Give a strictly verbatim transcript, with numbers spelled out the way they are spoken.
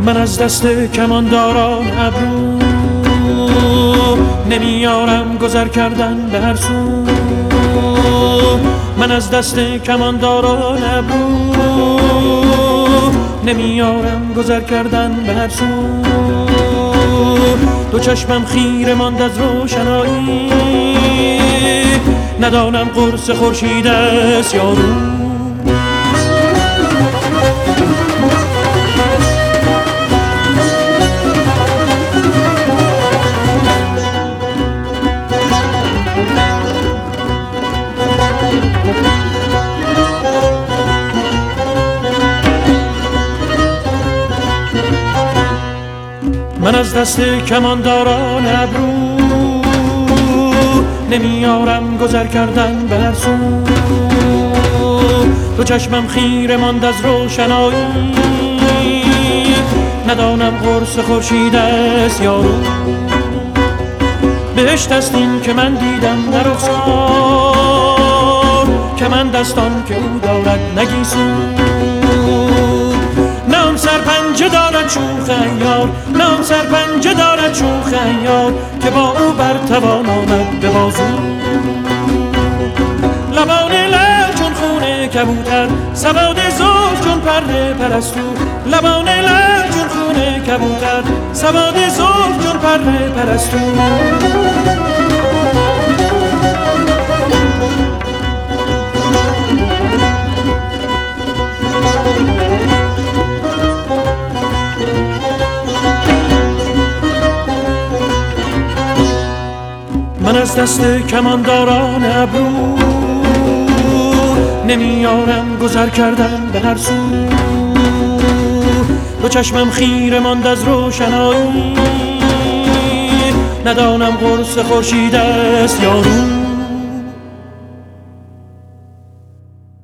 من از دست کمانداران ابرو نمیارم گذر کردن به هر سو. من از دست کمانداران ابرو نمیارم گذر کردن به هر سو. دو چشمم خیره ماند از روشنایی، ندانم قرص خورشید است یا رو. من از دست کمانداران ابرو نمیارم گذر کردن به هر سو. دو چشمم خیره ماند از روشنایی، ندانم قرص خورشید است یا رو. بهشت است این که من دیدم در رخسار، کمند است آن که او دارد نگیسون. نه آن سرپنجه دارد شوخ عیار، نه آن سرپنجه دارد شوخ عیار که با او برتوان آمد به بازو. لبان لعل چون خون کبوتر، سواد زلف چون پرده پرستو. لبان لعل چون خون کبوتر، سواد زلف چون پرده پرستو. من از دست کمانداران ابرو نمیارم گذر کردن به هر سو. دو چشمم خیره ماند از روشنایی، ندانم قرص خورشید است یا رو.